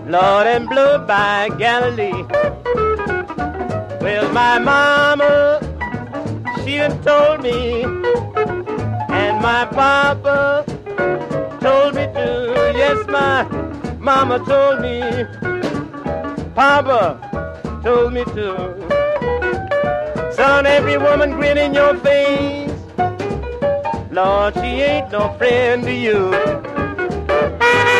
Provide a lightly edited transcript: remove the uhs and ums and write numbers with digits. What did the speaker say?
Lord, and blue by Galilee. Well, my mama, she done told me, and my papa told me too. Yes, my mama told me, papa told me too. Son, every woman grin in your face, Lord, she ain't no friend to you.